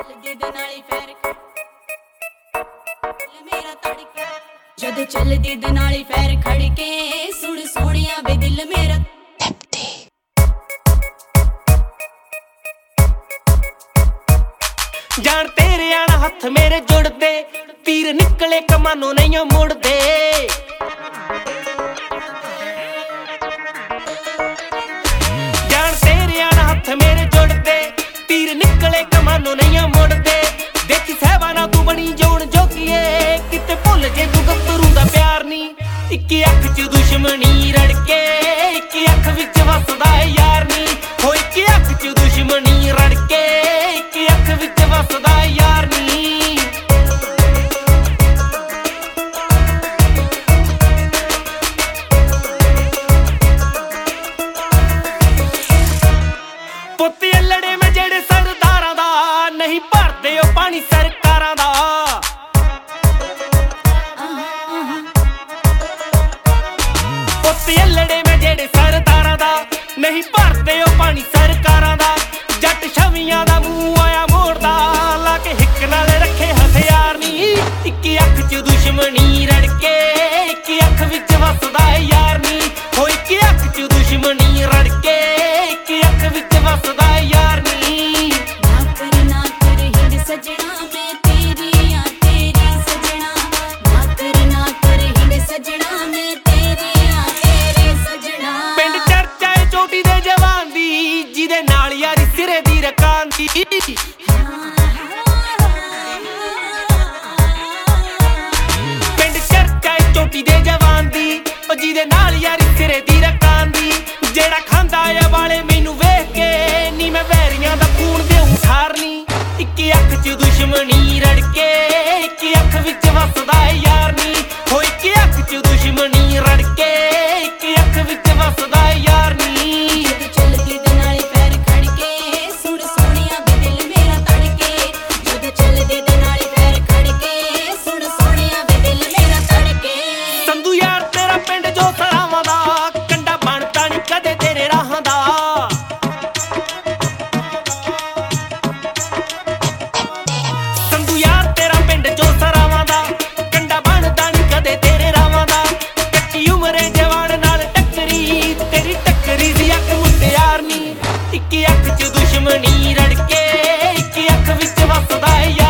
ਜਦੋਂ ਚੱਲਦੀ ਦੇ ਨਾਲ ਹੀ ਫੈਰ ਖੜ ਕੇ ਸੁਣ ਸੋਹਣਿਆ ਵੇ ਦਿਲ ਮੇਰਾ ਜਾਣ ਤੇਰੇ ਆਣਾ ਹੱਥ ਮੇਰੇ ਜੁੜਦੇ ਤੀਰ ਨਿਕਲੇ ਕਮਾਨੋਂ ਨਹੀਂ ਮੁੜਦੇ ਜਾਣ ਤੇਰੇ ਆਣਾ ਹੱਥ ਮੇਰੇ ਜੁੜਦੇ ਤੀਰ ਨਿਕਲੇ ਕਮਾਨੋਂ ਨਹੀਂ ਮੁੜਦੇ ਦੇਖੀ ਸਹਿਬਾਨਾ ਤੂੰ ਬਣੀ ਜੋਣ ਜੋਗੀਏ ਕਿਤੇ ਭੁੱਲ ਜੇ ਤੂੰ ਗੱਭਰੂ ਦਾ ਪਿਆਰ ਨਹੀਂ ਇੱਕ ਅੱਖ 'ਚ ਦੁਸ਼ਮਣੀ ਰੜਕੇ ਇੱਕ ਅੱਖ ਵਿੱਚ ਵਸਦਾ ਯਾਰ ਨਹੀਂ ਹੋ ਇੱਕ ਅੱਖ 'ਚ ਦੁਸ਼ਮਣੀ ਰੜਕੇ ਇੱਕ ਅੱਖ ਵਿੱਚ ਵਸਦਾ ਯਾਰ ਨਹੀਂ ਪੁੱਤ ਅਲੜੇ ਮੈਂ ਜਿਹੜੇ ਸਰਦਾਰਾਂ ਦਾ ਨਹੀਂ ਭਰਦੇ ਉਹ ਪਾਣੀ ਸਰਕਾਰਾਂ ਦਾ ਪੁੱਤ ਅਲੜੇ ਮੈਂ ਜਿਹੜੇ ਸਰਦਾਰਾਂ ਦਾ ਨਹੀਂ ਭਰਦੇ ਉਹ ਪਾਣੀ ਸਰਕਾਰਾਂ ਦਾ ਜੱਟ ਛਵੀਆਂ ਦਾ ਮੂੰਹ ਆਇਆ ਮੋੜਦਾ ਲਾ ਕੇ ਹਿੱਕ ਨਾਲ ਰੱਖੇ ਹਥਿਆਰ ਨਹੀਂ ਇੱਕ ਅੱਖ 'ਚ ਦੁਸ਼ਮਣੀ ਰੜਕੇ ਇੱਕ ਅੱਖ ਵਿੱਚ ਵਸਦਾ ਯਾਰ ਨਹੀਂ ਹੋ ਇੱਕ ਅੱਖ 'ਚ ਦੁਸ਼ਮਣੀ ਰੜਕੇ ਇੱਕ ਅੱਖ ਵਿੱਚ ਵਸਦਾ ਯਾਰ ਨਹੀਂ ਨਾ ਕਰ ਹਿੰਦ ਸਜਣਾ ਮੈਂ ਤੇਰੀ ਆ ਤੇਰੀ ਸਜਣਾ ਨਾ ਕਰ ਹਿੰਦ ਸਜਣਾ ਮੈਂ ਤੇਰੀ ਆ ਤੇਰੀ ਸਜਣਾ ਪਿੰਡ ਚਰਚਾ ਏ ਚੋਟੀ ਦੇ ਜਵਾਨ ਦੀ ਜਿਹਦੇ ਨਾਲ ਯਾਰੀ ਸਿਰੇ ਦੀ ਰਕਾਨ ਦੀ ਪਿੰਡ ਚਰਚਾ ਏ ਚੋਟੀ ਦੇ ਜਵਾਨ ਦੀ ਉਹ ਜਿਹਦੇ ਨਾਲ ਯਾਰੀ ਸਿਰੇ ਦੀ ਰਕਾਨ ਦੀ ਜਿਹੜਾ ਖਾਂਦਾ ਆ ਵਾਲੇ ਮੈਨੂੰ ਵੇਖ ਕੇ ਨੀ ਮੈਂ ਵੈਰੀਆਂ ਦਾ ਖੂਨ ਦੇਉਂ ਸਾਰਨੀ ਇੱਕ ਅੱਖ 'ਚ ਦੁਸ਼ਮਣੀ ਰੜਕੇ ਇੱਕ ਅੱਖ ਵਿੱਚ ਵਸਦਾ ਯਾਰ ਨਹੀਂ ਹੋ ਇੱਕ ਅੱਖ 'ਚ ਦੁਸ਼ਮਣੀ ਰੜਕੇ ਇੱਕ ਅੱਖ ਵਿੱਚ ਵਸਦਾ ਯਾਰ ਨਹੀਂ ਚੱਲਦੀ ਦੇ ਨਾਲ ਪੈਰ ਖੜ ਕੇ ਸੁਣ ਸੋਹਣਿਆ ਵੇ ਦਿਲ ਮੇਰਾ ਤੜਕੇ ਜਦੋਂ ਚੱਲਦੀ ਦੇ ਨਾਲ ਪੈਰ ਖੜ ਕੇ ਸੁਣ ਸੋਹਣਿਆ ਵੇ ਦਿਲ ਮੇਰਾ ਤੜਕੇ ਸੰਧੂ ਯਾਰ ਤੇਰਾ ਪਿੰਡ ਜੋ ਸਰਾਵਾਂ ਦਾ ਕੰਡਾ ਬਣਦਾ ਨੀ ਕਦੇ ਤੇਰੇ ਰਾਹਾਂ ਦਾ ਸੰਧੂ ਯਾਰ ਤੇਰਾ ਪਿੰਡ ਜੋ ਸਰਾਵਾਂ ਦਾ ਕੰਡਾ ਬਣਦਾ ਨੀ ਕਦੇ ਤੇਰੇ ਰਾਹਾਂ ਦਾ ਕੱਚੀ ਉਮਰੇ ਜਵਾਨ ਨਾਲ ਟੱਕਰੀ ਤੇਰੀ ਟੱਕਰੀ ਦੀ ਅੱਖ ਮੁਟਿਆਰ ਨੀ ਇੱਕ ਅੱਖ 'ਚ ਦੁਸ਼ਮਣੀ ਰੜਕੇ ਇੱਕ ਅੱਖ ਵਿੱਚ ਵਸਦਾ